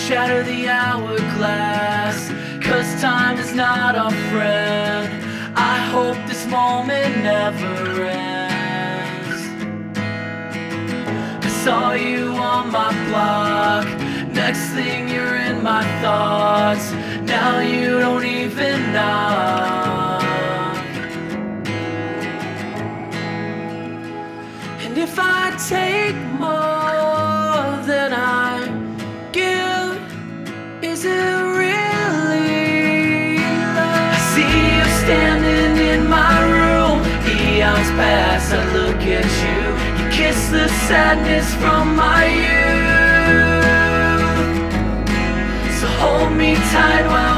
shatter the hourglass, 'cause time is not our friend. I hope this moment never ends. I saw you on my block, next thing you're in my thoughts. Now you don't even knock. And if I take more than I give, is it really love? I see you standing in my room, eons pass, I look at you. You kiss the sadness from my youth. So hold me tight while